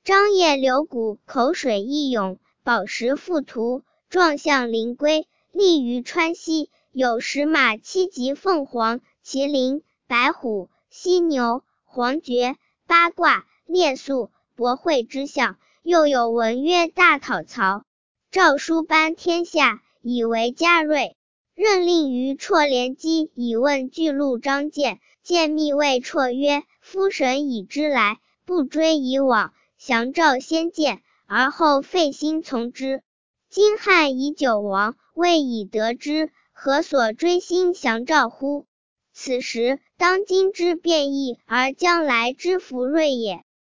张掖流谷，口水一涌，宝石覆涂，状相灵龟，立于川西。有10马7级凤凰、麒麟、白虎、犀牛、黄雀、八卦、列宿、博会之象。又有文曰：大讨曹，诏书颁天下，以为嘉瑞。任令于绰连击，以问巨鹿张建。建密谓绰曰：夫神已之来，不追以往，降诏先见，而后废心从之。今汉以久亡，未以得之，何所追心降诏乎？此时当今之变异，而将来之福瑞也。